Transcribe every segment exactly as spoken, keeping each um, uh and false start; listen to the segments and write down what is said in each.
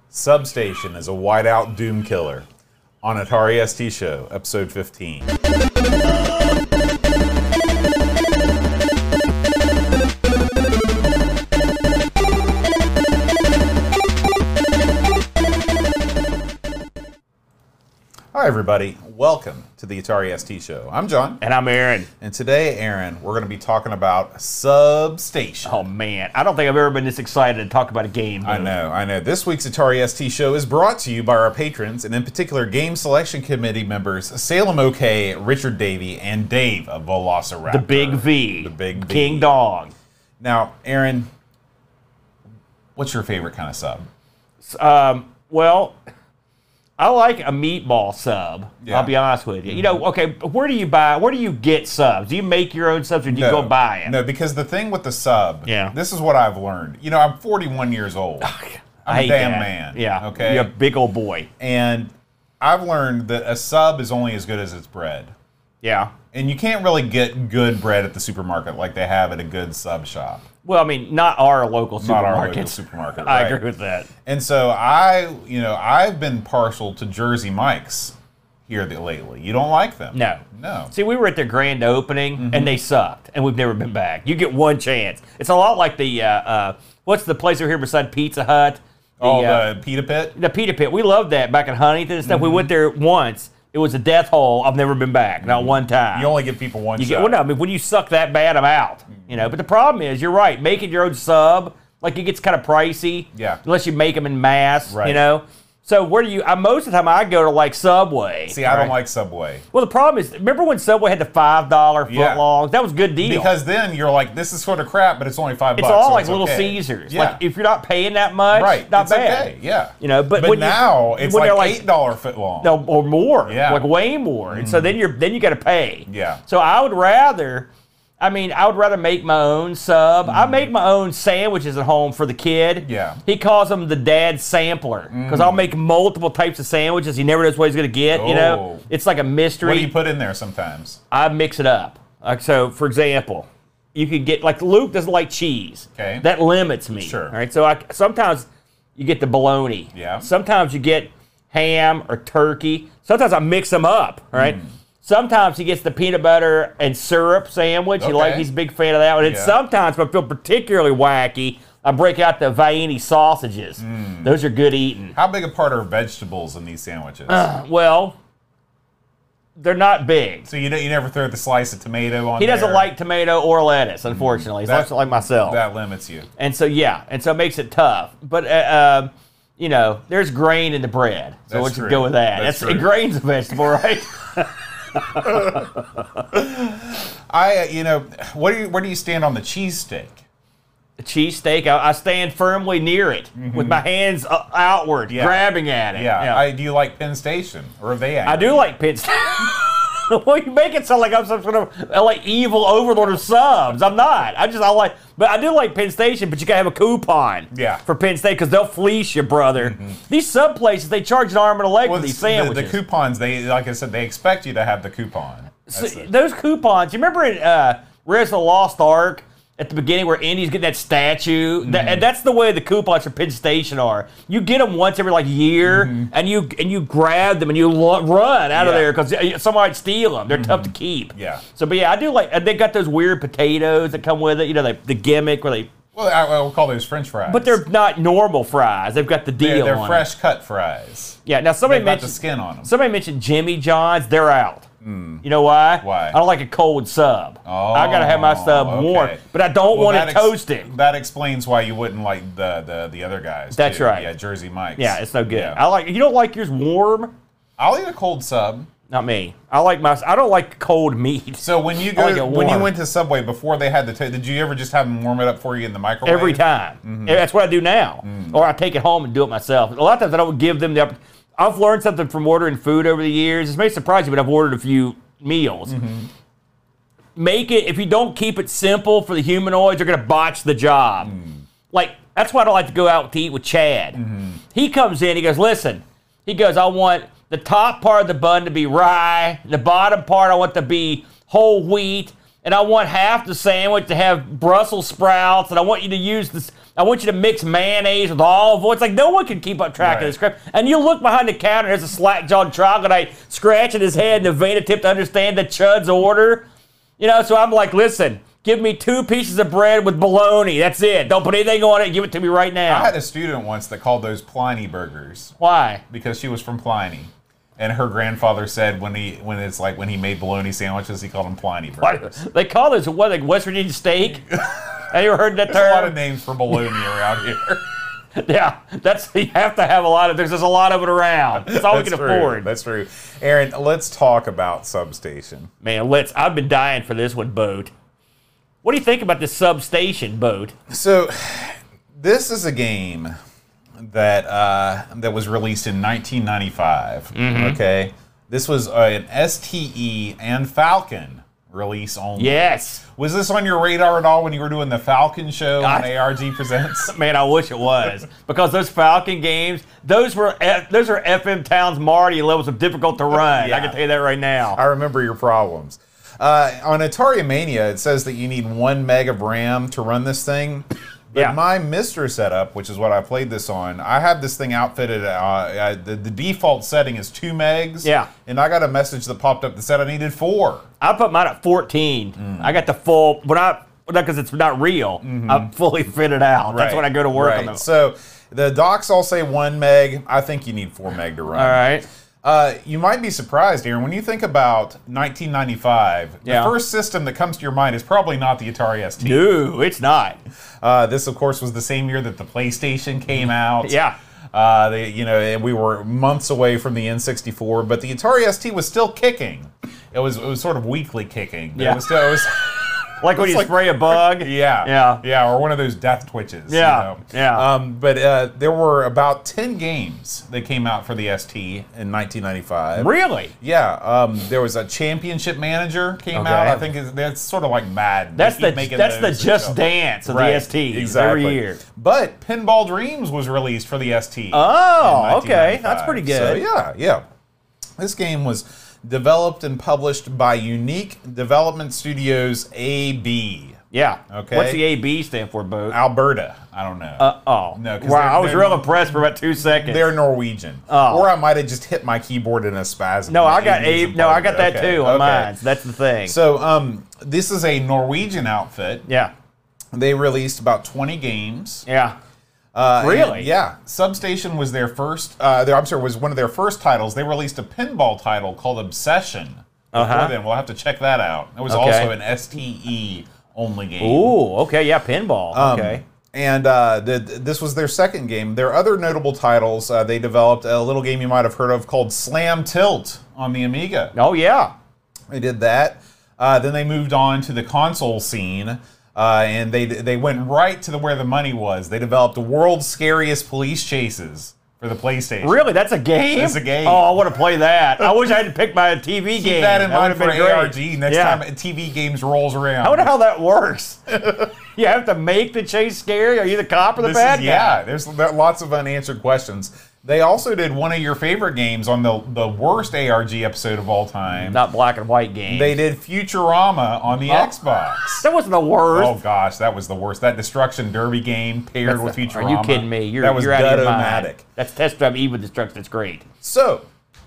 Substation is a whiteout doom killer on Atari S T Show, episode fifteen. Hi everybody, welcome to the Atari S T Show. I'm John. And I'm Aaron. And today, Aaron, we're going to be talking about Substation. Oh man, I don't think I've ever been this excited to talk about a game. I know, I know. This week's Atari S T Show is brought to you by our patrons, and in particular, Game Selection Committee members Salem OK, Richard Davey, and Dave of Velociraptor. The Big V. The Big V. King Dog. Now, Aaron, what's your favorite kind of sub? Um, well... I like a meatball sub, Yeah. I'll be honest with you. You know, okay, where do you buy, where do you get subs? Do you make your own subs or do you No, go buy it? No, because the thing with the sub, Yeah. this is what I've learned. You know, I'm forty-one years old. I'm I a hate damn that. man. Yeah, Okay. you're a big old boy. And I've learned that a sub is only as good as its bread. Yeah. And you can't really get good bread at the supermarket like they have at a good sub shop. Well, I mean, not our local Not our local supermarkets. supermarket, I right. agree with that. And so I, you know, I've been partial to Jersey Mike's here lately. You don't like them? No. No. See, we were at their grand opening, Mm-hmm. and they sucked, and we've never been back. You get one chance. It's a lot like the, uh, uh, what's the place over here beside Pizza Hut? The, Oh, uh, the Pita Pit? The Pita Pit. We loved that back in Huntington and stuff. Mm-hmm. We went there once. It was a death hole. I've never been back. Not one time. You only give people one You shot. get, well, no, I mean, when you suck that bad, I'm out. You know, but the problem is, you're right. Making your own sub, like, it gets kind of pricey. Yeah. Unless you make them in mass. Right. You know. So where do you? I, most of the time, I go to like Subway. See, I don't right? like Subway. Well, the problem is, remember when Subway had the five dollar Yeah. footlongs? That was a good deal. Because then you're like, this is sort of crap, but it's only five it's bucks. all so like it's Little okay. Caesars. Yeah. Like if you're not paying that much, right. not it's bad. okay. Yeah. You know, but, But when you- now it's when like, they're like eight dollar foot long. No, or more. Yeah. Like way more. And so then you're then you got to pay. Yeah. So I would rather, I mean, I would rather make my own sub. I make my own sandwiches at home for the kid. Yeah. He calls them the dad sampler because I'll make multiple types of sandwiches. He never knows what he's gonna get. You know, Oh. it's like a mystery. What do you put in there sometimes? I mix it up. Like so, for example, you could get like Luke doesn't like cheese. Okay. That limits me. Sure. All right. So I sometimes you get the bologna. Yeah. Sometimes you get ham or turkey. Sometimes I mix them up. All right. Mm. Sometimes he gets the peanut butter and syrup sandwich. He Okay. like he's a big fan of that one. And Yeah. sometimes, if I feel particularly wacky, I break out the Vienna sausages. Mm. Those are good eating. How big a part are vegetables in these sandwiches? Well, they're not big. so you don't, you never throw the slice of tomato on He doesn't there? like tomato or lettuce, unfortunately. He That- likes it like myself. That limits you. And so, yeah, and so it makes it tough. But, uh, um, you know, there's grain in the bread. So That's let's true. go with that. That's That's, true. grain's a vegetable, right? I, uh, you know, what do you, where do you stand on the cheesesteak? The cheesesteak, I, I stand firmly near it with my hands uh, outward, Mm-hmm. Yeah. grabbing at it. Yeah. I, do you like Penn Station, or are they? I do like Penn State. Well, you make it sound like I'm some sort of uh, like evil overlord of subs. I'm not. I just I like, but I do like Penn Station. But you gotta have a coupon. Yeah. For Penn State because they'll fleece you, brother. These sub places they charge an arm and a leg Well, for these the, the sandwiches. coupons, they like I said, they expect you to have the coupon. So, That's it. those coupons. You remember in uh, Raiders of the Lost Ark at the beginning where Indy's getting that statue? Mm-hmm. That, and that's the way the coupons for Penn Station are. You get them once every like year, and you and you grab them and you lo- run out of Mm-hmm. Yeah. there because somebody might steal them. They're tough to keep. Yeah. So, but yeah, I do like. And they got those weird potatoes that come with it. You know, they, the gimmick where they. Well, I, I will call those French fries. But they're not normal fries. They've got the deal. they're, they're on fresh it. cut fries. Yeah. Now somebody They've got the mentioned skin on them. somebody mentioned Jimmy John's. They're out. You know why? Why? I don't like a cold sub. Oh, I gotta have my sub okay. warm, but I don't Well, want that it ex- toasted. That explains why you wouldn't like the the, the other guys. That's too. right. Yeah, Jersey Mike's. Yeah, it's no good. Yeah. I like. You don't like yours warm? I'll eat a cold sub. Not me. I like my. I don't like cold meat. So when you I go, like it when you warm. went to Subway before they had the, ta- did you ever just have them warm it up for you in the microwave? Every time. Mm-hmm. That's what I do now. Mm. Or I take it home and do it myself. A lot of times I don't give them the. opp- I've learned something from ordering food over the years. This may surprise you, but I've ordered a few meals. Mm-hmm. Make it. If you don't keep it simple for the humanoids, you're gonna botch the job. Mm. Like that's why I don't like to go out to eat with Chad. Mm-hmm. He comes in. He goes, listen. He goes, I want the top part of the bun to be rye. The bottom part I want to be whole wheat. and I want half the sandwich to have Brussels sprouts, and I want you to use this. I want you to mix mayonnaise with olive oil. It's like no one can keep up track Right. of this crap. And you look behind the counter, there's a slack-jawed troglodyte scratching his head in the vain attempt to understand the Chud's order. You know, so I'm like, listen, give me two pieces of bread with bologna. That's it. Don't put anything on it. Give it to me right now. I had a student once that called those Pliny burgers Why? because she was from Pliny. And her grandfather said when he when it's like when he made bologna sandwiches, he called them Pliny burgers. Why? They call this what, like West Virginia steak? Have you ever heard that There's a lot of term? names for bologna around here. Yeah, that's you have to have a lot of. There's just a lot of it around. That's all we That's can true. afford. That's true. Aaron, let's talk about Substation. Man, let's. I've been dying for this one, Boat. What do you think about this Substation, Boat? So, this is a game that uh, that was released in nineteen ninety-five. Mm-hmm. Okay, this was uh, an S T E and Falcon release only. Yes. Was this on your radar at all when you were doing the Falcon show on I- A R G Presents? Man, I wish it was because those Falcon games, those were F, those are F M Towns Marty levels of difficult to run. Yeah. I can tell you that right now. I remember your problems. Uh, on Atari Mania, it says that you need one meg of RAM to run this thing. But Yeah. my Mister setup, which is what I played this on, I had this thing outfitted. Uh, uh, the, the default setting is two megs. Yeah. And I got a message that popped up that said I needed four. I put mine at fourteen. Mm. I got the full, but I because it's not real. I'm fully fitted out. That's Right. when I go to work Right. on them. So the docs all say one meg. I think you need four meg to run. All right. Uh, you might be surprised, Aaron, when you think about nineteen ninety-five, Yeah. the first system that comes to your mind is probably not the Atari S T. No, it's not. Uh, this, of course, was the same year that the PlayStation came out. Yeah. Uh, they, you know, and we were months away from the N sixty-four, but the Atari S T was still kicking. It was it was sort of weakly kicking. But Yeah. It was still, it was, Like when It's you like- spray a bug. yeah. Yeah. Yeah, or one of those death twitches. Yeah, You know? yeah. Um, but uh, there were about ten games that came out for the S T in nineteen ninety-five. Really? Yeah, um, there was a Championship Manager came Okay. out. I think it's, that's sort of like Madden. That's They the keep making that's the those Just and stuff. Dance of Right, the S Ts exactly. every year. But Pinball Dreams was released for the S T. Oh, in okay. nineteen ninety-five. That's pretty So, good. yeah, yeah. This game was developed and published by Unique Development Studios A B, Yeah. Okay. What's the A B stand for, Bo? Alberta. I don't know. Uh oh. No, 'cause wow, they're- I was they're- real impressed for about two seconds. They're Norwegian. Oh. Or I might have just hit my keyboard in a spasm. no, I The got A B's A. a No, part I of got it. that Okay, too on okay. mine. So that's the thing. So, um, this is a Norwegian outfit. yeah. They released about twenty games. Yeah. Uh, Really? and, yeah. Substation was their first. Uh, their, I'm sorry, was one of their first titles. They released a pinball title called Obsession. Uh-huh. Before then, we'll have to check that out. It was Okay. also an S T E only game. Ooh. Okay. Yeah. Pinball. Um, okay. And uh, the, this was their second game. Their other notable titles, uh, they developed a little game you might have heard of called Slam Tilt on the Amiga. Oh yeah. They did that. Uh, then they moved on to the console scene, uh, and they they went right to the where the money was. They developed the world's scariest police chases for the PlayStation. Really? That's a game? It's a game. Oh, I want to play that. I wish I had picked my T V Keep game. that in mind would've for been great. A R G next Yeah. time T V games rolls around. I wonder how that works. You have to make the chase scary? Are you the cop or the This bad is, guy? yeah, there's there- lots of unanswered questions. They also did one of your favorite games on the the worst A R G episode of all time. Not black and white game. They did Futurama on the Oh. Xbox. That wasn't the worst. Oh gosh, that was the worst. That Destruction Derby game paired That's with the- Futurama. Are you kidding me? You're, that was you're out of your mind. Dead-O-Matic. That's Test Drive Eve with Destruction. That's great. So,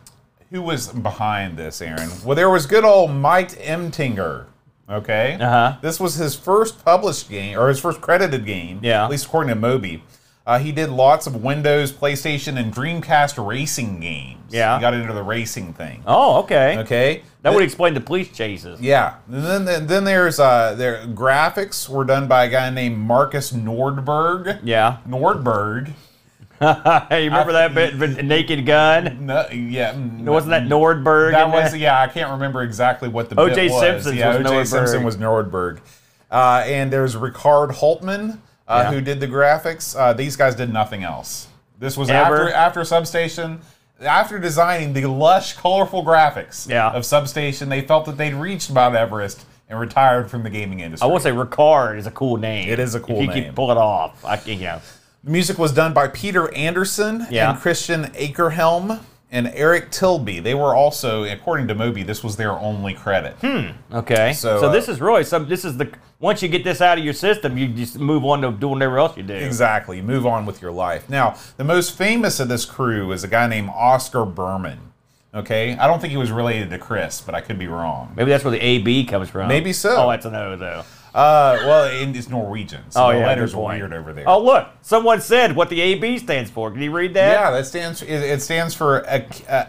who was behind this, Aaron? Well, there was good old Mike Emtinger. Okay. Uh-huh. This was his first published game, or his first credited game. Yeah. At least according to Moby. Uh, he did lots of Windows, PlayStation, and Dreamcast racing games. Yeah. He got into the racing thing. Oh, okay. Okay. That would explain the police chases. Yeah. And then then, then there's uh, their graphics were done by a guy named Marcus Nordberg. Yeah. Nordberg. Hey, you remember that bit, bit Naked Gun? No, yeah. mm, Wasn't that Nordberg? That in was there? yeah. I can't remember exactly what the O J bit was. Simpson's yeah, was O J Nordberg. Simpson was Nordberg, uh, and there's Ricard Holtman uh, Yeah. who did the graphics. Uh, these guys did nothing else. This was Ever? after after Substation. After designing the lush, colorful graphics Yeah. of Substation, they felt that they'd reached Mount Everest and retired from the gaming industry. I will say Ricard is a cool name. It is a cool if you name. can pull it off. I can, you know. The music was done by Peter Anderson Yeah. and Christian Akerhelm. and Eric Tilby. They were also, according to Moby, this was their only credit. Hmm. Okay. So, So, uh, this is really some. This is the once you get this out of your system, you just move on to doing whatever else you do. Exactly. Move on with your life. Now, the most famous of this crew is a guy named Oscar Berman. Okay? I don't think he was related to Chris, but I could be wrong. Maybe that's where the A B comes from. Maybe so. Oh, that's a no, though. Uh, well, it's Norwegian, so Oh, the yeah, letters good are point. weird over there. Oh, look. Someone said what the A B stands for. Can you read that? Yeah, that stands. It, it stands for Ak- uh,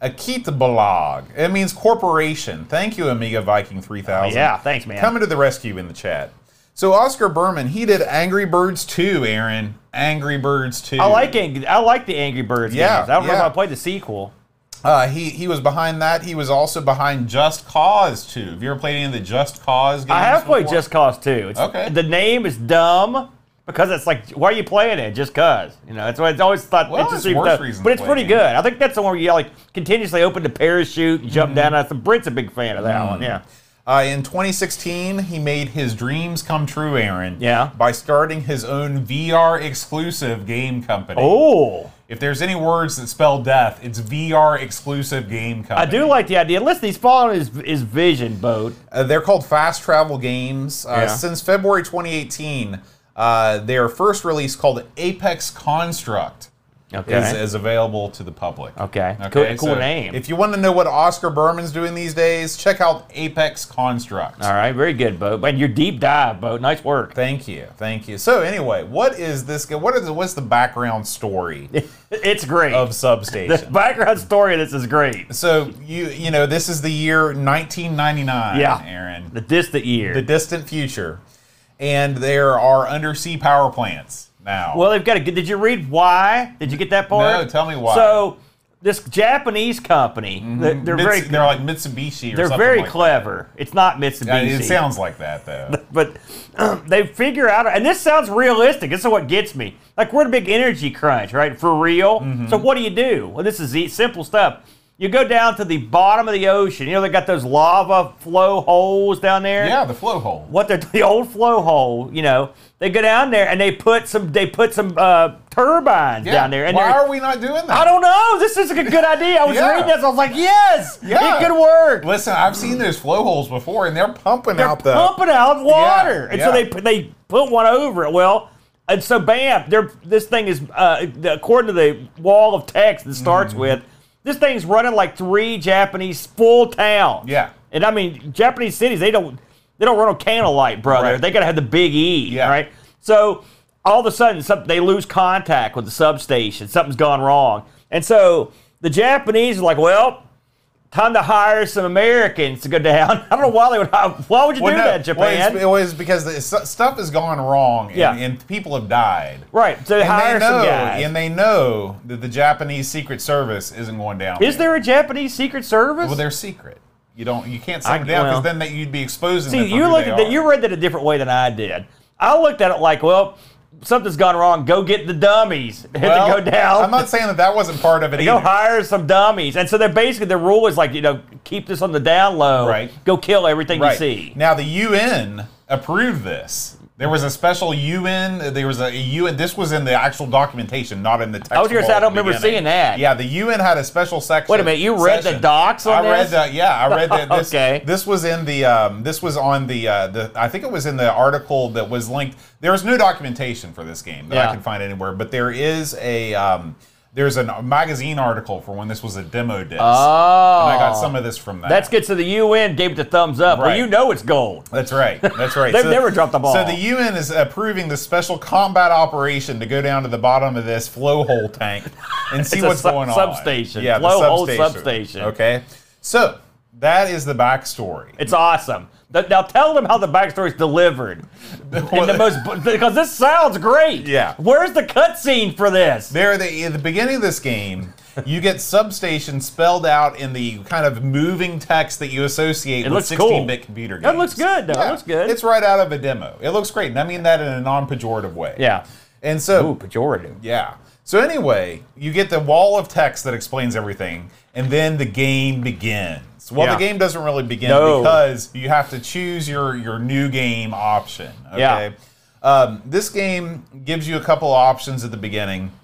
Akitabalag. It means corporation. Thank you, Amiga Viking three thousand. Oh, yeah, thanks, man. Coming to the rescue in the chat. So Oscar Berman, he did Angry Birds two, Aaron. Angry Birds two. I like Ang- I like the Angry Birds Yeah, games. I don't know if yeah. I played the sequel. Uh, he he was behind that. He was also behind Just Cause two. Have you ever played any of the Just Cause games? I have played before? Just Cause two. It's, Okay. The name is dumb because it's like, why are you playing it? Just cause. You know, that's what it's always thought. Well, interesting there's worse stuff. reasons But to it's play pretty games. good. I think that's the one where you like continuously open the parachute and jump down. That's Brent's a big fan of that Mm-hmm. one. Yeah. Uh, in twenty sixteen, he made his dreams come true, Aaron. Yeah. By starting his own V R exclusive game company. Oh. If there's any words that spell death, it's V R exclusive game company. I do like the idea. Listen, he's following his, his vision, Boat. Uh, they're called Fast Travel Games. Uh, Yeah. Since February twenty eighteen, uh, their first release called Apex Construct Okay. is, is available to the public. Okay. Cool- cool name. If you want to know what Oscar Berman's doing these days, check out Apex Construct. All right. Very good, Boat. And your deep dive, Boat. Nice work. Thank you, thank you. So anyway, what is this? What is what's the background story It's great. of The Substation? background story of this is great. So you you know this is the year nineteen ninety-nine, Yeah. Aaron, The distant year. the distant future, and there are undersea power plants now. Well, they've got to get. Did you read why? Did you get that part? No, tell me why. So, this Japanese company, they're, they're Mits- very, they're like Mitsubishi or they're something very like clever. It's not that. Mitsubishi. It sounds like that though. But um, they figure out, and this sounds realistic. This is what gets me. Like we're in a big energy crunch, right? For real. Mm-hmm. So what do you do? Well, this is e- simple stuff. You go down to the bottom of the ocean. You know they got those lava flow holes down there. Yeah, the flow hole. What they're the old flow hole, you know, they go down there and they put some they put some uh, turbines Yeah. down there. And Why they're- are we not doing that? I don't know. This is a good idea. I was Yeah. reading this. I was like, yes, Yeah. it could work. Listen, I've seen those flow holes before, and they're pumping They're out the. pumping out water, Yeah, and yeah. so they put- they put one over it. Well, and so bam, they're, this thing is uh, according to the wall of text that starts Mm-hmm. with, this thing's running like three Japanese full towns. Yeah. and I mean Japanese cities they don't they don't run on candlelight, brother. Right. They gotta have the big E, Yeah. right? So all of a sudden, some, they lose contact with the substation. Something's gone wrong, and so the Japanese are like, well, time to hire some Americans to go down. I don't know why they would. Why would you Well, do no, that, Japan? Well, it's, it was because the s- stuff has gone wrong, and, Yeah. and people have died. Right, so And hire they know, some guys. and they know that the Japanese Secret Service isn't going down. Is there a Japanese Secret Service? Well, they're secret. You don't. You can't I- send them down because well- then that you'd be exposing See, them for you who look they at that. are. You read that a different way than I did. I looked at it like, well, something's gone wrong. Go get the dummies. Hit Well, to go down. I'm not saying that that wasn't part of it Go either. hire some dummies. And so they're basically the rule is like, you know, keep this on the down low. Right. Go kill everything Right. you see. Now the U N approved this. There was a special U N. There was a U N. This was in the actual documentation, not in the text. I was gonna say, I don't remember seeing that. Yeah, the U N had a special section. Wait a minute, you read the session. docs on I read this? the. Yeah, I read that. This, Okay. This was in the. Um, this was on the. Uh, the. I think it was in the article that was linked. There was no documentation for this game that Yeah. I can find anywhere, but there is a. Um, there's a magazine article for when this was a demo disc. Oh. And I got some of this from that. That's good. So the U N gave it the thumbs up. Well, Right. you know it's gold. That's right. That's right. They've never dropped the ball. So the U N is approving the special combat operation to go down to the bottom of this flow hole tank and see It's a what's sub- going on. substation. Yeah, the Flow hole substation. substation. Okay. So that is the backstory. It's awesome. Th- Now tell them how the backstory is delivered in the most because this sounds great. Yeah. Where's the cutscene for this? There, the, at the beginning of this game, you get substation spelled out in the kind of moving text that you associate It with looks cool. sixteen-bit computer games. That looks good, though. It Yeah. looks good. It's right out of a demo. It looks great, and I mean that in a non-pejorative way. Yeah. And so, Ooh, pejorative. yeah. So anyway, you get the wall of text that explains everything, and then the game begins. Well, Yeah. the game doesn't really begin No. because you have to choose your your new game option. Okay. Yeah. Um, this game gives you a couple options at the beginning.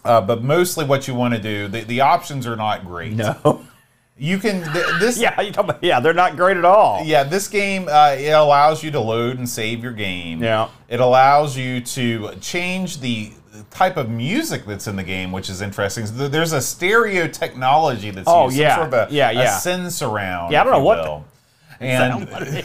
Uh, but mostly what you want to do, the, the options are not great. No. You can, th- this... yeah, you talking about, yeah, they're not great at all. Yeah, this game, uh, it allows you to load and save your game. Yeah. It allows you to change the type of music that's in the game, which is interesting. So there's a stereo technology that's oh, used, yeah. some sort of a, yeah, yeah. a Sensurround. Yeah, I don't know what will. the, and what it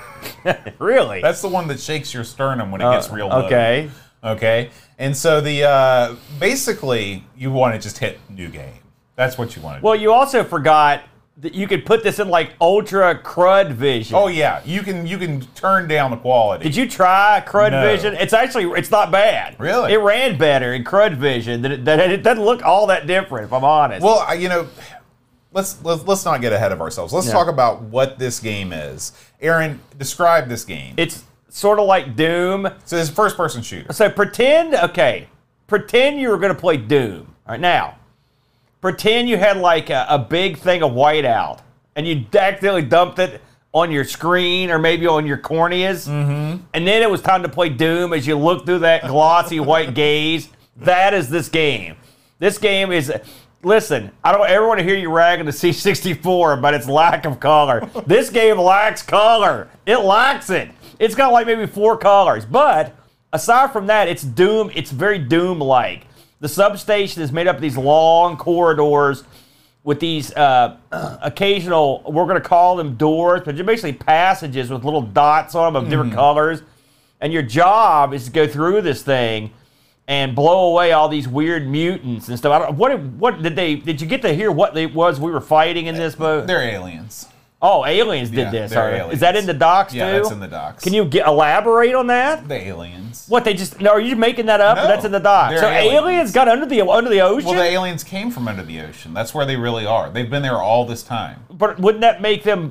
is. Really? That's the one that shakes your sternum when it gets real low. Okay. Okay. And so the uh, basically you want to just hit new game. That's what you want to do. Well, you also forgot that you could put this in like ultra crud vision. Oh yeah, you can you can turn down the quality. Did you try crud No. vision? It's actually it's not bad. Really? It ran better in crud vision. That it, that it doesn't look all that different. If I'm honest. Well, I- you know, let's let's let's not get ahead of ourselves. Let's Yeah. talk about what this game is. Aaron, describe this game. it's sort of like Doom. So it's a first-person shooter. So pretend, okay, pretend you were going to play Doom. All right, now, pretend you had like a, a big thing of whiteout, and you accidentally dumped it on your screen or maybe on your corneas, mm-hmm. and then it was time to play Doom as you look through that glossy white gaze. That is this game. This game is... Listen, I don't ever want to hear you ragging the C sixty-four about its lack of color. This game lacks color. It lacks it. It's got like maybe four colors. But aside from that, it's Doom. It's very Doom-like. The substation is made up of these long corridors with these uh, occasional, we're going to call them doors, but they're basically passages with little dots on them of different colors. And your job is to go through this thing and blow away all these weird mutants and stuff. I don't, what what did they? Did you get to hear what it was we were fighting in this boat? They're aliens. Oh, aliens did Yeah, this. they're All right. aliens. Is that in the docs Yeah, too? that's in the docs. Can you get, elaborate on that? The aliens. What they just? No, are you making that up? No, That's in the docs. they're So aliens. aliens. got under the under the ocean. Well, the aliens came from under the ocean. That's where they really are. They've been there all this time. But wouldn't that make them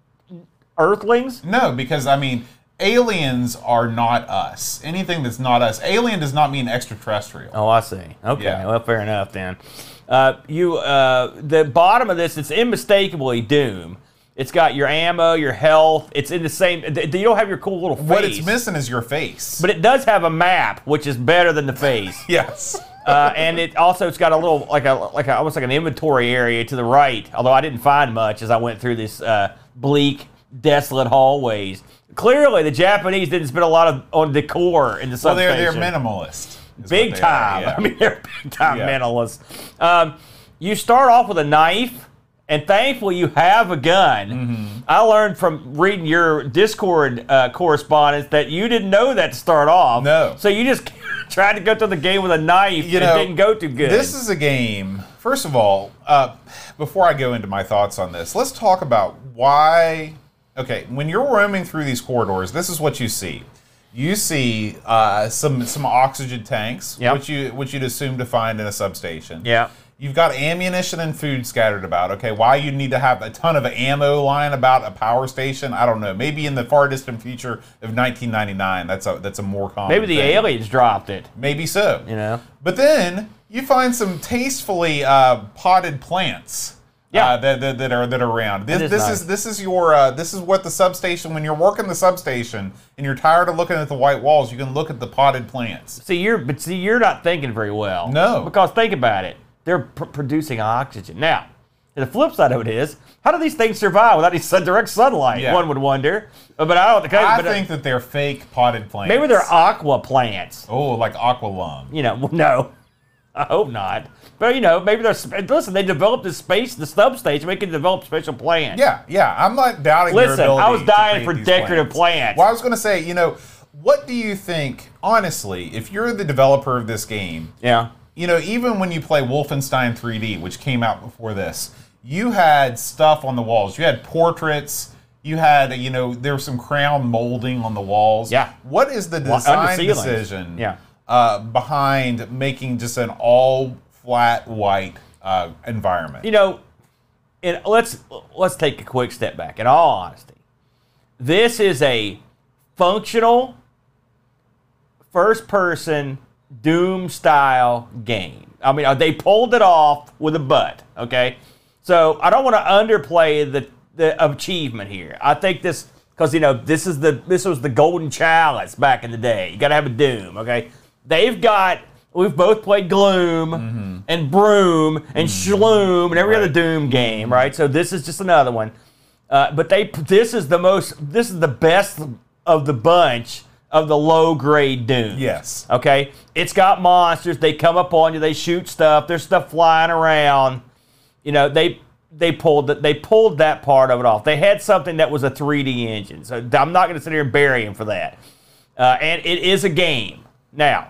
Earthlings? No, because I mean, aliens are not us. Anything that's not us. Alien does not mean extraterrestrial. Oh, I see. Okay, Yeah. well, fair enough then. Uh, you, uh, the bottom of this, it's unmistakably Doom. It's got your ammo, your health. It's in the same. You don't have your cool little face. What it's missing is your face. But it does have a map, which is better than the face. yes. uh, and it also it's got a little like a like a, almost like an inventory area to the right. Although I didn't find much as I went through this uh, bleak, desolate hallways. Clearly, the Japanese didn't spend a lot of on decor in the Well, they're substation. they're minimalist. is Big what they are, time. yeah. I mean, they're big time Yeah. mentalists. Um, you start off with a knife, and thankfully you have a gun. Mm-hmm. I learned from reading your Discord uh, correspondence that you didn't know that to start off. No. So you just tried to go through the game with a knife You and know, it didn't go too good. This is a game. First of all, uh, before I go into my thoughts on this, let's talk about why. Okay, when you're roaming through these corridors, this is what you see. You see uh, some some oxygen tanks, Yep. which you which you'd assume to find in a substation. Yeah. You've got ammunition and food scattered about. Okay, why you need to have a ton of ammo lying about a power station? I don't know. Maybe in the far distant future of nineteen ninety-nine, that's a that's a more common. Maybe the thing. aliens dropped it. Maybe so. You know. But then you find some tastefully uh, potted plants. Yeah. Uh, that, that, that are that are around. This is this nice. is this is your uh, this is what the substation. When you're working the substation and you're tired of looking at the white walls, you can look at the potted plants. See, you're but see, you're not thinking very well. No. Because think about it. They're pr- producing oxygen. Now, the flip side of it is, how do these things survive without any sun, direct sunlight? Yeah. One would wonder. Uh, But I don't. I but, uh, think that they're fake potted plants. maybe they're aqua plants. oh like aqua lung. You know, no. I hope not. But you know, maybe they're sp- listen. They developed this space, the substation. They can develop special plants. Yeah, yeah. I'm not doubting their Listen, ability I was to dying create for these decorative plants. Well, I was going to say, you know, what do you think? Honestly, if you're the developer of this game, Yeah. you know, even when you play Wolfenstein three D, which came out before this, you had stuff on the walls. You had portraits. You had, you know, there was some crown molding on the walls. Yeah. What is the Well, under design ceilings. decision Yeah. uh, behind making just an all flat white uh, environment? You know, and let's let's take a quick step back. In all honesty, this is a functional first-person Doom style game. I mean, they pulled it off with a butt. Okay, so I don't want to underplay the the achievement here. I think this because you know this is the this was the golden chalice back in the day. You got to have a Doom. Okay, they've got We've both played Gloom mm-hmm. and Broom and mm-hmm. Shloom and every right. other Doom game, right? So this is just another one. Uh, but they, this is the most, this is the best of the bunch of the low-grade Doom. Yes. Okay? It's got monsters. They come up on you. They shoot stuff. There's stuff flying around. You know, they they pulled the, they pulled that part of it off. They had something that was a three D engine. So I'm not going to sit here and bury him for that. Uh, and it is a game. Now,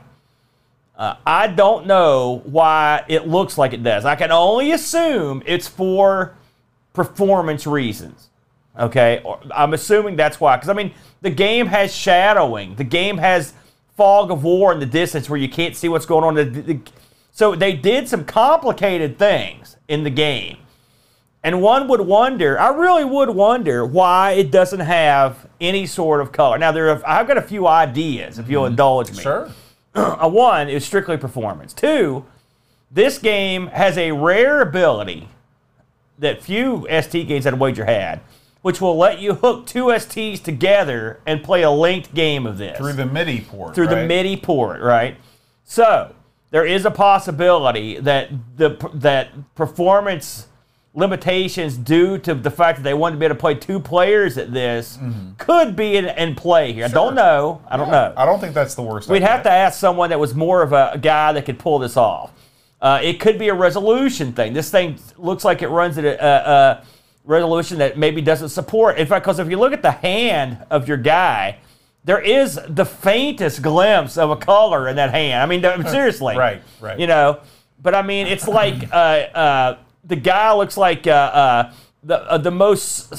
uh, I don't know why it looks like it does. I can only assume it's for performance reasons. Okay? Or, I'm assuming that's why. Because, I mean, the game has shadowing. The game has fog of war in the distance where you can't see what's going on. The, the, so they did some complicated things in the game. And one would wonder, I really would wonder why it doesn't have any sort of color. Now, there are, I've got a few ideas, if you'll indulge me. Sure. uh, one is strictly performance. Two, this game has a rare ability that few S T games at a wager had, which will let you hook two S Ts together and play a linked game of this. Through the MIDI port, Through right? the MIDI port, right? So, there is a possibility that the that performance limitations due to the fact that they wanted to be able to play two players at this mm-hmm. could be in, in play here. Sure. I don't know. I don't yeah. know. I don't think that's the worst. We'd idea. have to ask someone that was more of a, a guy that could pull this off. Uh, it could be a resolution thing. This thing looks like it runs at a, a, a resolution that maybe doesn't support. In fact, because if you look at the hand of your guy, there is the faintest glimpse of a color in that hand. I mean, seriously. Right, right. You know, but I mean, it's like uh, uh, the guy looks like uh, uh, the uh, the most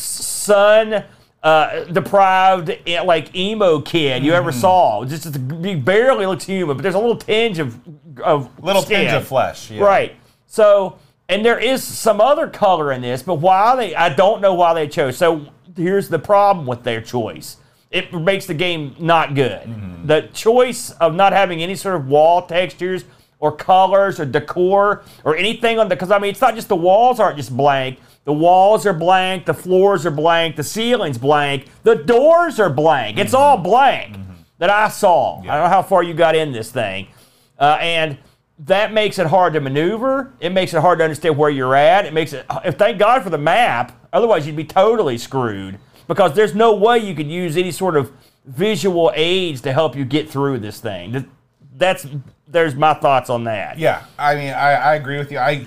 sun uh, deprived like emo kid you ever saw. Just, just he barely looks human, but there's a little tinge of of little skin. tinge of flesh. Yeah. Right. So, and there is some other color in this, but why they? I don't know why they chose. So here's the problem with their choice. It makes the game not good. Mm-hmm. The choice of not having any sort of wall textures or colors or decor or anything on the, because I mean, it's not just the walls aren't just blank. The walls are blank. The floors are blank. The ceiling's blank. The doors are blank. Mm-hmm. It's all blank mm-hmm. that I saw. Yeah. I don't know how far you got in this thing. Uh, and that makes it hard to maneuver. It makes it hard to understand where you're at. It makes it, thank God for the map. Otherwise, you'd be totally screwed. Because there's no way you could use any sort of visual aids to help you get through this thing. That's there's my thoughts on that. Yeah, I mean, I, I agree with you. I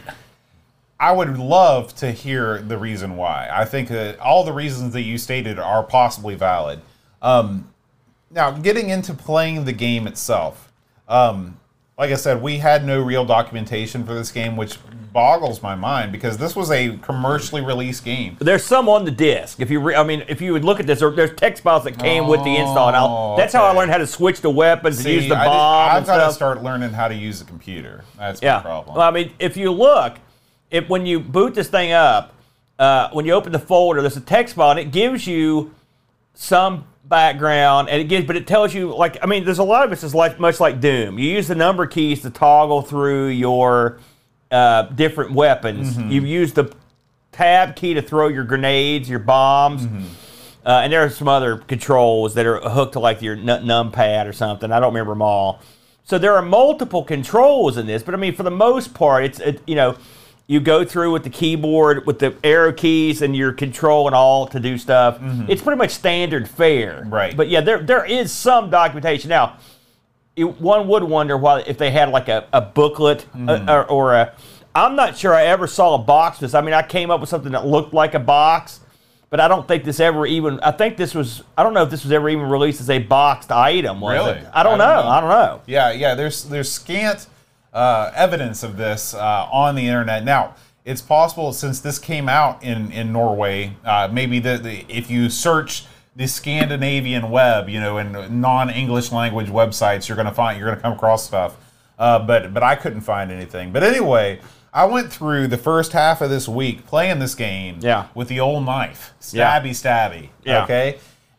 I would love to hear the reason why. I think that all the reasons that you stated are possibly valid. Um, now, getting into playing the game itself, um, like I said, we had no real documentation for this game, which boggles my mind because this was a commercially released game. There's some on the disc. If you, re- I mean, if you would look at this, there, there's text files that came oh, with the install. Now, that's okay. How I learned how to switch the weapons See, and use the I bomb. I've and got stuff. to start learning how to use the computer. That's yeah. my problem. Well, I mean, if you look, if when you boot this thing up, uh, when you open the folder, there's a text file, and it gives you some background, and it gives, but it tells you, like, I mean, there's a lot of it's just like much like Doom. You use the number keys to toggle through your uh, different weapons. Mm-hmm. You use the tab key to throw your grenades, your bombs, mm-hmm. uh, and there are some other controls that are hooked to like your n- numpad or something. I don't remember them all. So there are multiple controls in this, but I mean, for the most part, it's it, you know. You go through with the keyboard, with the arrow keys and your control and all to do stuff. Mm-hmm. It's pretty much standard fare. Right. But yeah, there there is some documentation. Now, it, one would wonder why if they had like a, a booklet mm-hmm. or, or a... I'm not sure I ever saw a box this. I mean, I came up with something that looked like a box, but I don't think this ever even... I think this was... I don't know if this was ever even released as a boxed item. Was really? It? I, don't, I don't know. know. I don't know. Yeah, yeah. There's, there's scant... Uh, evidence of this uh, on the internet. Now, it's possible since this came out in in Norway, uh, maybe the, the if you search the Scandinavian web, you know, in non-English language websites, you're gonna find you're gonna come across stuff. Uh, but but I couldn't find anything. But anyway, I went through the first half of this week playing this game yeah. with the old knife, stabby yeah. stabby. Yeah. Okay.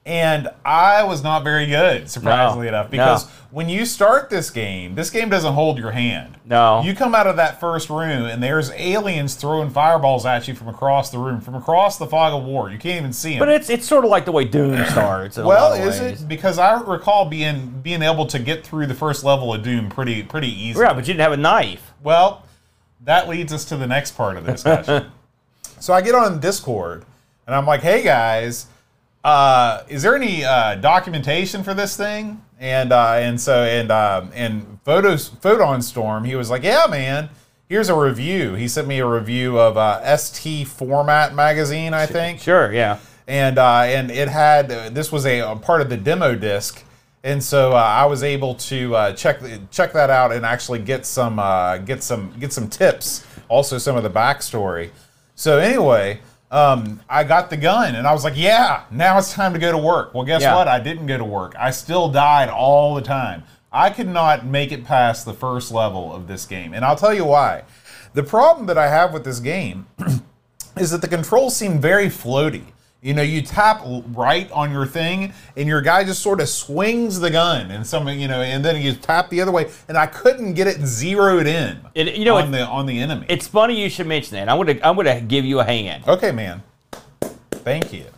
And I was not very good, surprisingly No, enough, because no. when you start this game, this game doesn't hold your hand. No. You come out of that first room, and there's aliens throwing fireballs at you from across the room, from across the fog of war. You can't even see them. But it's it's sort of like the way Doom starts. In a Well, lot of is ways. it? Because I recall being being able to get through the first level of Doom pretty pretty easily. Yeah, but you didn't have a knife. Well, that leads us to the next part of the discussion. So I get on Discord, and I'm like, hey, guys, uh, is there any uh, documentation for this thing? And uh, and so and um, and Photos Photon Storm, he was like, yeah, man, here's a review. He sent me a review of uh, S T Format magazine, I think. Sure, yeah. And uh, and it had uh, this was a, a part of the demo disc, and so uh, I was able to uh, check check that out and actually get some uh, get some get some tips, also some of the backstory. So anyway, um, I got the gun, and I was like, yeah, now it's time to go to work. Well, guess Yeah. what? I didn't go to work. I still died all the time. I could not make it past the first level of this game, and I'll tell you why. The problem that I have with this game is that the controls seem very floaty. You know, you tap right on your thing, and your guy just sort of swings the gun, and some, you know, and then you tap the other way, and I couldn't get it zeroed in. It, you know, on it, the on the enemy. It's funny you should mention that. I'm gonna I'm gonna give you a hand. Okay, man. Thank you.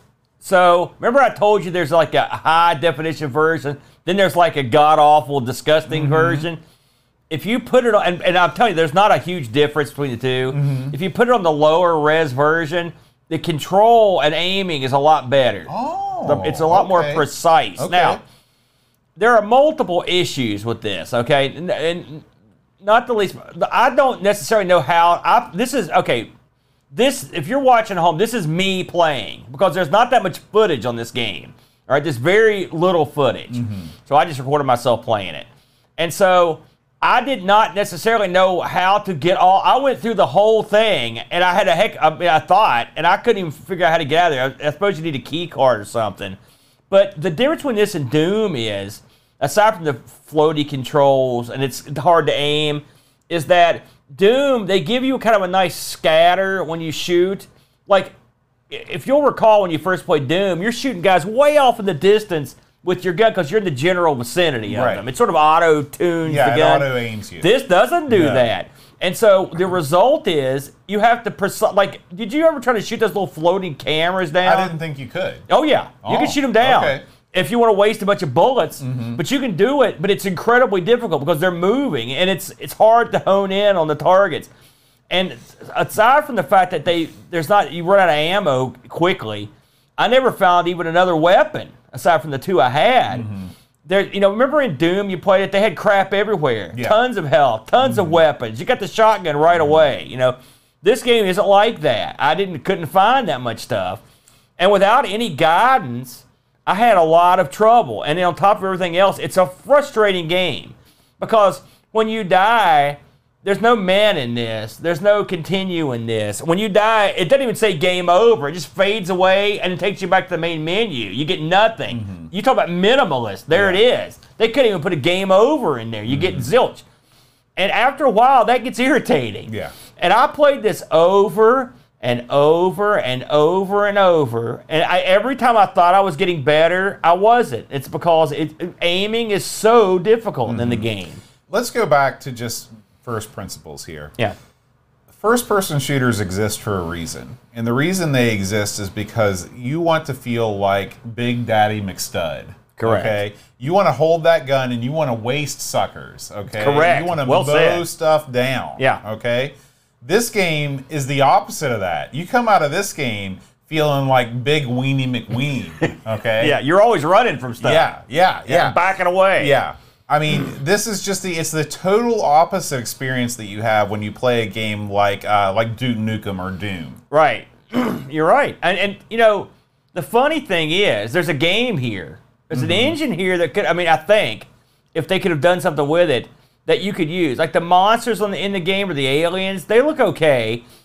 So remember I told you there's like a high definition version, then there's like a god awful, disgusting Mm-hmm. version. If you put it on, and, and I'm telling you, there's not a huge difference between the two. Mm-hmm. If you put it on the lower res version, the control and aiming is a lot better. Oh, The- it's a lot more okay. precise. Okay. Now, there are multiple issues with this, okay? And, and not the least, I don't necessarily know how, I, this is, okay, this, if you're watching at home, this is me playing, because there's not that much footage on this game, all right? There's very little footage. Mm-hmm. So I just recorded myself playing it. And so I did not necessarily know how to get all, I went through the whole thing, and I had a heck, I, mean, I thought, and I couldn't even figure out how to get out of there. I, I suppose you need a key card or something. But the difference between this and Doom is, aside from the floaty controls and it's hard to aim, is that Doom, they give you kind of a nice scatter when you shoot. Like, if you'll recall when you first played Doom, you're shooting guys way off in the distance with your gun because you're in the general vicinity of Right. them. It sort of auto-tunes Yeah, the it gun. auto-aims you. This doesn't do No. that. And so the result is you have to, preci- like, did you ever try to shoot those little floating cameras down? I didn't think you could. Oh, yeah. You can Oh, shoot them down okay. if you want to waste a bunch of bullets. But you can do it, but it's incredibly difficult because they're moving, and it's it's hard to hone in on the targets. And aside from the fact that they there's not you run out of ammo quickly, I never found even another weapon aside from the two I had. There, you know, remember in Doom you played it? They had crap everywhere, Yeah. tons of health, tons of weapons. You got the shotgun right away. You know, this game isn't like that. I didn't couldn't find that much stuff, and without any guidance, I had a lot of trouble. And then on top of everything else, it's a frustrating game because when you die, there's no man in this. There's no continue in this. When you die, it doesn't even say game over. It just fades away and it takes you back to the main menu. You get nothing. Mm-hmm. You talk about minimalist. There it is. They couldn't even put a game over in there. You get Mm-hmm. zilch. And after a while, that gets irritating. Yeah. And I played this over and over and over and over. And I, every time I thought I was getting better, I wasn't. It's because it, aiming is so difficult in the game. Let's go back to just first principles here. Yeah. First-person shooters exist for a reason, and the reason they exist is because you want to feel like Big Daddy McStud. Correct. Okay, you want to hold that gun and you want to waste suckers. Okay, Correct. You want to Well mow said. stuff down. Yeah. Okay, this game is the opposite of that. You come out of this game feeling like Big Weenie McWeen. Okay. Yeah, you're always running from stuff. Yeah. Yeah. Yeah. Backing away. Yeah. I mean, this is just the, it's the total opposite experience that you have when you play a game like uh, like Duke Nukem or Doom. Right. You're right. And, and, you know, the funny thing is, there's a game here. There's an engine here that could, I mean, I think, if they could have done something with it, that you could use. Like the monsters on the, in the game or the aliens, they look okay.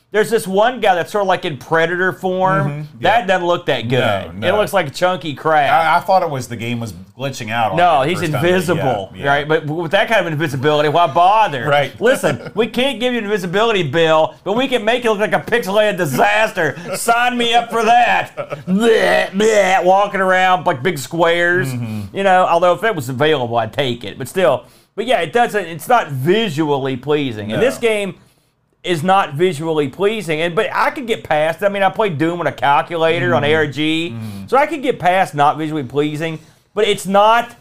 There's this one guy that's sort of like in predator form. Mm-hmm. That yeah. doesn't look that good. No, no. It looks like a chunky crab. I, I thought it was the game was glitching out on No, it he's first time. invisible, Yeah, yeah. right? But with that kind of invisibility, why bother? Right. Listen, we can't give you an invisibility bill, but we can make it look like a pixelated disaster. Sign me up for that. Bleh, bleh, walking around like big squares. Mm-hmm. You know, although if it was available, I'd take it. But still, but yeah, it doesn't. It's not visually pleasing. And No. this game is not visually pleasing. And but I could get past it. I mean, I played Doom on a calculator Mm-hmm. on A R G, mm-hmm. so I could get past not visually pleasing. But it's not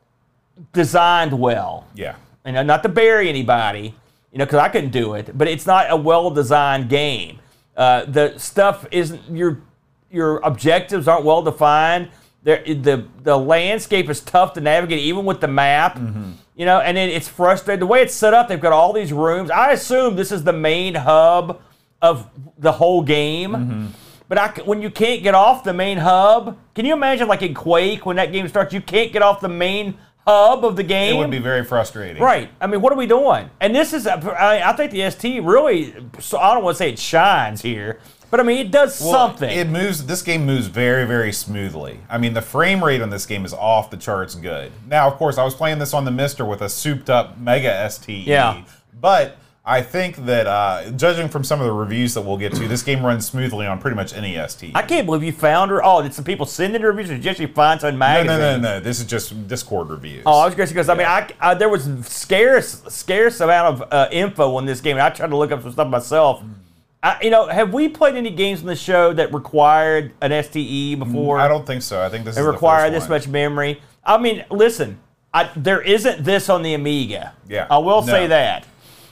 designed well. Yeah. You know, not to bury anybody, you know, because I couldn't do it. But it's not a well-designed game. Uh, the stuff isn't your your objectives aren't well defined. There, the the landscape is tough to navigate, even with the map. Mm-hmm. You know, and it, it's frustrating. The way it's set up, they've got all these rooms. I assume this is the main hub of the whole game. Mm-hmm. But I, when you can't get off the main hub, can you imagine like in Quake when that game starts, you can't get off the main hub of the game? It would be very frustrating. Right. I mean, what are we doing? And this is, I, I think the S T really, so I don't want to say it shines here, but I mean, it does Well, something. It moves. This game moves very, very smoothly. I mean, the frame rate on this game is off the charts good. Now, of course, I was playing this on the Mister with a souped-up Mega S T E. Yeah. But I think that, uh, judging from some of the reviews that we'll get to, this game runs smoothly on pretty much any S T E. I can't believe you found her. Oh, did some people send in reviews or did you actually find some No, magazine? no, no, no. This is just Discord reviews. Oh, I was going to because I mean, I, I there was scarce, scarce amount of uh, info on this game. And I tried to look up some stuff myself. I, you know, have we played any games on the show that required an S T E before? I don't think so. I think this It is the required first this one. much memory. I mean, listen, I, there isn't this on the Amiga. Yeah. I will No. say that.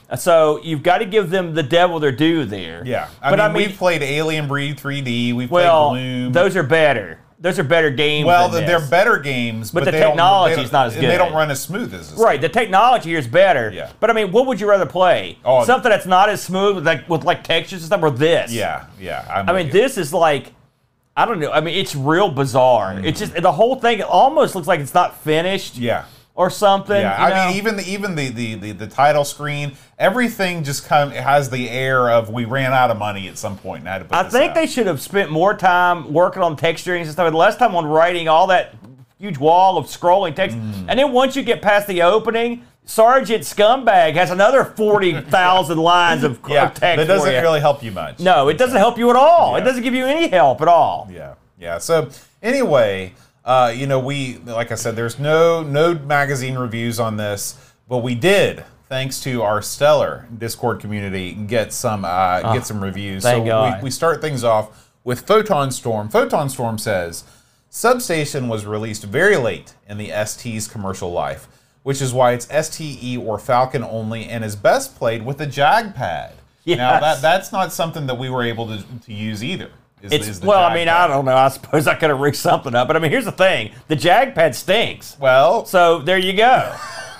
So you've got to give them the devil their due there. Yeah. I but mean, I mean, we've played Alien Breed three D. We've well, played Bloom. those are better. Those are better games. Well, than they're this. better games, But but, the they don't- technology they is not as don't- and They good. don't run as smooth as this. Right, the technology here is better. Yeah. But I mean, what would you rather play? Oh, Something that's not as smooth with like with like textures and stuff, or this? Yeah, yeah. I'm I with mean, you. this is like, I don't know. I mean, it's real bizarre. Mm-hmm. It's just the whole thing. It almost looks like it's not finished. Yeah. Or something. Yeah, you I know? mean, even the even the, the, the, the title screen, everything just kind of has the air of we ran out of money at some point and had to put I this think out. they should have spent more time working on texturing and stuff, and less time on writing all that huge wall of scrolling text. Mm. And then once you get past the opening, Sergeant Scumbag has another forty thousand lines of, yeah, of text. that doesn't for you. really help you much. No, it doesn't help you at all. Yeah. It doesn't give you any help at all. Yeah, yeah. So anyway, uh, you know, we like I said, there's no no magazine reviews on this, but we did, thanks to our stellar Discord community, get some uh, Oh, get some reviews. thank so God. we, we start things off with Photon Storm. Photon Storm says, Substation was released very late in the S T's commercial life, which is why it's S T E or Falcon only and is best played with a JagPad. Yes. Now, that that's not something that we were able to, to use either. Is, It's is the well, I mean, JagPad. I don't know. I suppose I could have rigged something up, but I mean, here's the thing: the JagPad stinks. Well, So there you go.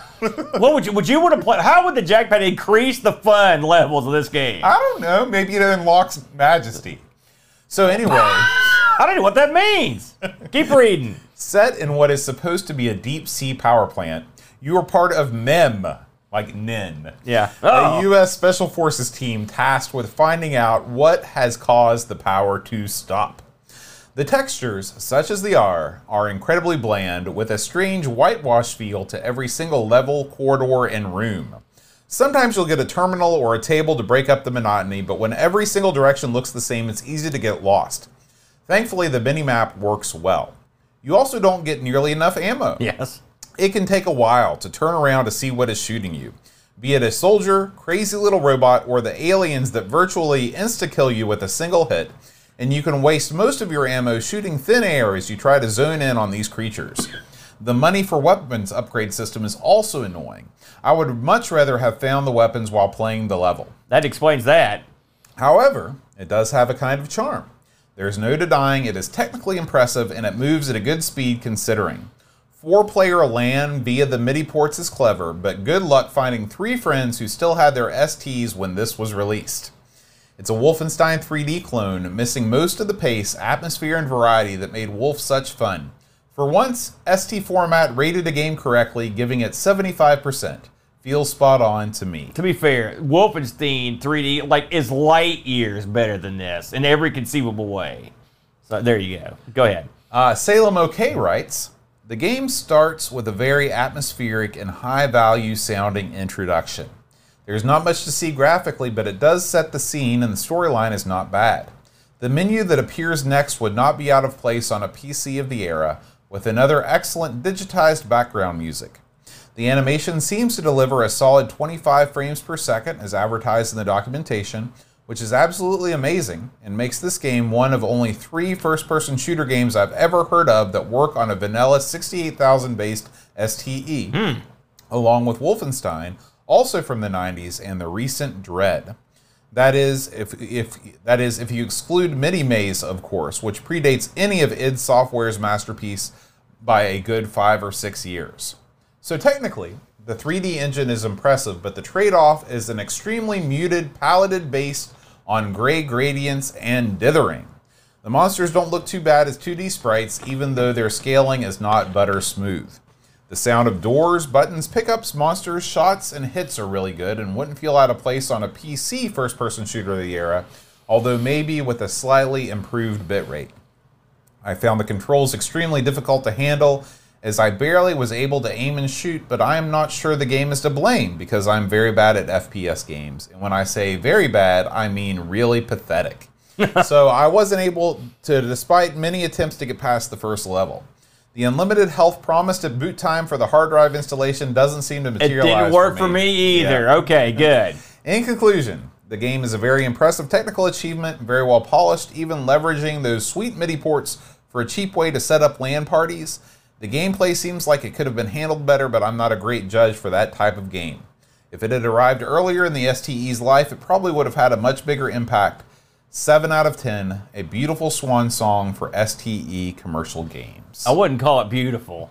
What would you would you want to play? How would the JagPad increase the fun levels of this game? I don't know. Maybe it unlocks Majesty. So anyway, I don't know what that means. Keep reading. set in what is supposed to be a deep sea power plant, you are part of M E M, like N I N. Yeah. A Oh. U S Special Forces team tasked with finding out what has caused the power to stop. The textures, such as they are, are incredibly bland, with a strange whitewash feel to every single level, corridor, and room. Sometimes you'll get a terminal or a table to break up the monotony, but when every single direction looks the same, it's easy to get lost. Thankfully, the minimap works well. You also don't get nearly enough ammo. Yes. It can take a while to turn around to see what is shooting you. Be it a soldier, crazy little robot, or the aliens that virtually insta-kill you with a single hit, and you can waste most of your ammo shooting thin air as you try to zone in on these creatures. The money for weapons upgrade system is also annoying. I would much rather have found the weapons while playing the level. That explains that. However, it does have a kind of charm. There's no denying it is technically impressive and it moves at a good speed considering. Four-player LAN via the MIDI ports is clever, but good luck finding three friends who still had their S Ts when this was released. It's a Wolfenstein three D clone, missing most of the pace, atmosphere, and variety that made Wolf such fun. For once, S T Format rated a game correctly, giving it seventy-five percent. feels spot on to me. To be fair, Wolfenstein three D like is light years better than this in every conceivable way. So there you go. Go ahead. Uh, Salem OK writes, the game starts with a very atmospheric and high-value sounding introduction. There's not much to see graphically, but it does set the scene and the storyline is not bad. The menu that appears next would not be out of place on a P C of the era, with another excellent digitized background music. The animation seems to deliver a solid twenty-five frames per second as advertised in the documentation, which is absolutely amazing and makes this game one of only three first-person shooter games I've ever heard of that work on a vanilla sixty-eight thousand based S T E, mm. along with Wolfenstein, also from the nineties, and the recent Dread. That is, if if that is if you exclude Mini Maze, of course, which predates any of id Software's masterpiece by a good five or six years. So technically, the three D engine is impressive, but the trade-off is an extremely muted palette based on gray gradients and dithering. The monsters don't look too bad as two D sprites, even though their scaling is not butter smooth. The sound of doors, buttons, pickups, monsters, shots, and hits are really good and wouldn't feel out of place on a P C first-person shooter of the era, although maybe with a slightly improved bitrate. I found the controls extremely difficult to handle, as I barely was able to aim and shoot, but I am not sure the game is to blame because I'm very bad at F P S games. And when I say very bad, I mean really pathetic. So I wasn't able to, despite many attempts to get past the first level. The unlimited health promised at boot time for the hard drive installation doesn't seem to materialize. It didn't work for me, for me either. Yeah. Okay, good. In conclusion, the game is a very impressive technical achievement, very well polished, even leveraging those sweet MIDI ports for a cheap way to set up LAN parties. The gameplay seems like it could have been handled better, but I'm not a great judge for that type of game. If it had arrived earlier in the S T E's life, it probably would have had a much bigger impact. seven out of ten, a beautiful swan song for S T E commercial games. I wouldn't call it beautiful.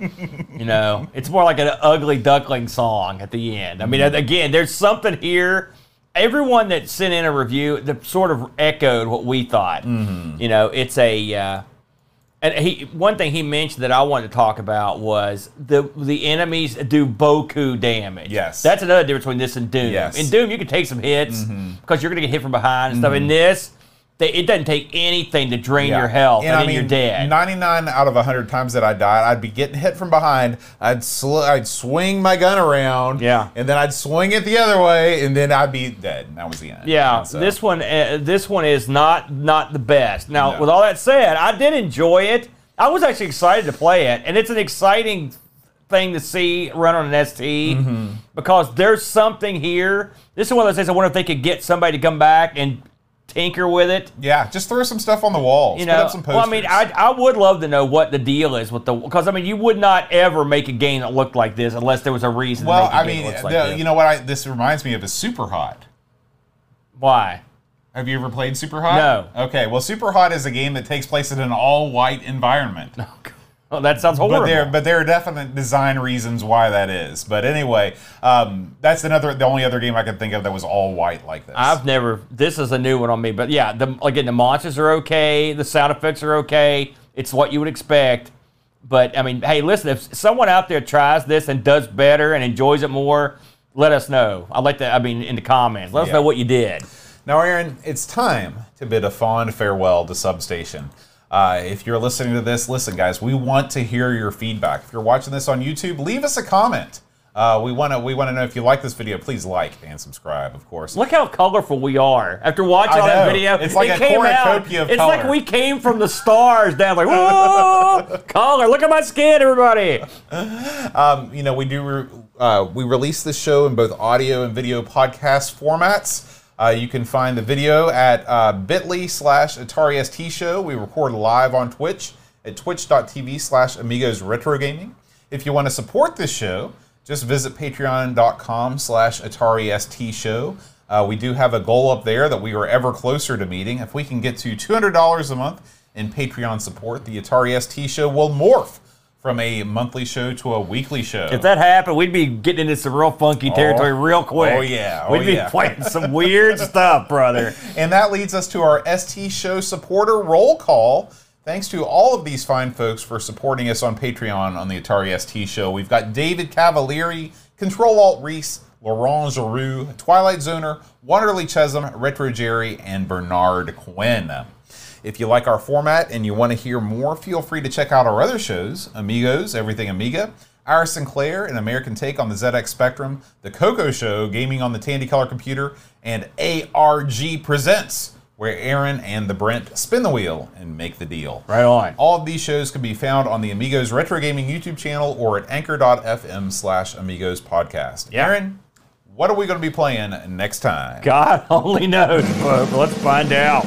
You know, it's more like an ugly duckling song at the end. I mean, mm-hmm. again, there's something here. Everyone that sent in a review that sort of echoed what we thought. Mm-hmm. You know, it's a... Uh, And he, one thing he mentioned that I wanted to talk about was the the enemies do boku damage. Yes. That's another difference between this and Doom. Yes. In Doom, you can take some hits mm-hmm. because you're going to get hit from behind and mm-hmm. stuff. In this, they, it doesn't take anything to drain yeah. your health, and, and I then mean, you're dead. ninety-nine out of one hundred times that I died, I'd be getting hit from behind. I'd sl I'd swing my gun around, yeah. and then I'd swing it the other way, and then I'd be dead. And that was the end. Yeah, so. this one uh, this one is not not the best. Now, no. with all that said, I did enjoy it. I was actually excited to play it, and it's an exciting thing to see run on an S T mm-hmm. because there's something here. This is one of those things I wonder if they could get somebody to come back and tinker with it. Yeah, just throw some stuff on the walls. You know, put up some posters. Well, I mean, I, I would love to know what the deal is with the because I mean, you would not ever make a game that looked like this unless there was a reason. Well, to make a I game mean, that looks like the, this. you know what? I, this reminds me of is Super Hot. Why? Have you ever played Super Hot? No. Okay, well, Super Hot is a game that takes place in an all-white environment. Oh, God. Oh, that sounds horrible. But there, but there are definite design reasons why that is. But anyway, um, that's another, the only other game I can think of that was all white like this. I've never. This is a new one on me. But yeah, the, again, the monsters are okay. The sound effects are okay. It's what you would expect. But I mean, hey, listen, if someone out there tries this and does better and enjoys it more, let us know. I'd like to. I mean, in the comments, let us yeah. know what you did. Now, Aaron, it's time to bid a fond farewell to Substation. Uh, if you're listening to this, listen, guys, we want to hear your feedback. If you're watching this on YouTube, leave us a comment. Uh, we want to we want to know if you like this video. Please like and subscribe, of course. Look how colorful we are. After watching all that video, it's like it a came cornucopia out. of It's color. like we came from the stars down. Like, whoa, color! Look at my skin, everybody. Um, you know, we do re uh, we release this show in both audio and video podcast formats. Uh, you can find the video at uh, bit.ly slash Atari S T Show. We record live on Twitch at twitch.tv slash Amigos Retro Gaming. If you want to support this show, just visit patreon.com slash Atari S T Show. Uh, we do have a goal up there that we are ever closer to meeting. If we can get to two hundred dollars a month in Patreon support, the Atari S T Show will morph from a monthly show to a weekly show. If that happened, we'd be getting into some real funky territory oh, real quick. Oh, yeah. Oh, we'd be yeah. playing some weird stuff, brother. And that leads us to our S T Show supporter roll call. Thanks to all of these fine folks for supporting us on Patreon on the Atari S T Show. We've got David Cavalieri, Control-Alt-Reese, Laurent Giroux, Twilight Zoner, Wanderly Chesum, Retro Jerry, and Bernard Quinn. If you like our format and you want to hear more, feel free to check out our other shows, Amigos, Everything Amiga, Ira Sinclair, An American Take on the Z X Spectrum, The Coco Show, Gaming on the Tandy Color Computer, and A R G Presents, where Aaron and the Brent spin the wheel and make the deal. Right on. All of these shows can be found on the Amigos Retro Gaming YouTube channel or at anchor.fm slash Amigos Podcast. Yeah. Aaron, what are we going to be playing next time? God only knows, folks. Let's find out.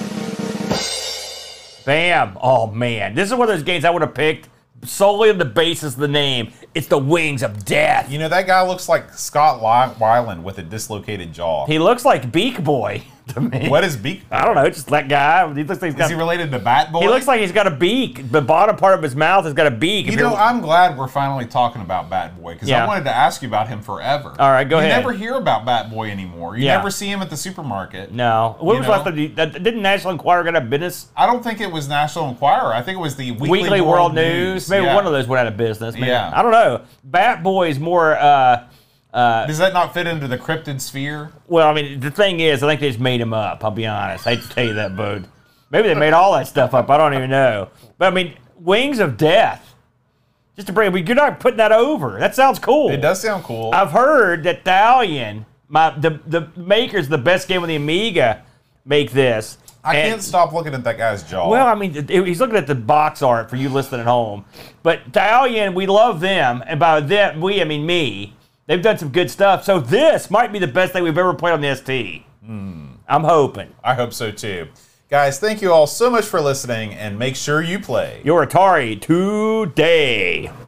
Bam. Oh, man. This is one of those games I would have picked solely on the basis of the name. It's the Wings of Death. You know, that guy looks like Scott Weiland with a dislocated jaw. He looks like Beak Boy to me. What is Beak? I don't know, just that guy. He looks like he's got, Is he related to Bat Boy? He looks like he's got a beak. The bottom part of his mouth has got a beak. You If know, you're- I'm glad we're finally talking about Bat Boy because Yeah. I wanted to ask you about him forever. All right, go you ahead. You never hear about Bat Boy anymore. You Yeah. never see him at the supermarket. No. When You was know? the last time you, that, didn't National Enquirer get a business? I don't think it was National Enquirer. I think it was the Weekly, Weekly World, News. Maybe Yeah. one of those went out of business. Maybe. Yeah. I don't know. Bat Boy is more, uh, Does that not fit into the cryptid sphere? well, I mean, the thing is, I think they just made him up. I'll be honest. I hate to tell you that, bud. Maybe they made all that stuff up. I don't even know. But, I mean, Wings of Death. Just to bring it, you're not putting that over. That sounds cool. It does sound cool. I've heard that Thalion, my the the makers of the best game on the Amiga, make this. I And- can't stop looking at that guy's jaw. Well, I mean, it- he's looking at the box art for you listening at home. But Thalion, we love them, and by them, we, I mean me. They've done some good stuff. So this might be the best thing we've ever played on the S T. Hmm. I'm hoping. I hope so too. Guys, thank you all so much for listening, and make sure you play Your Atari today.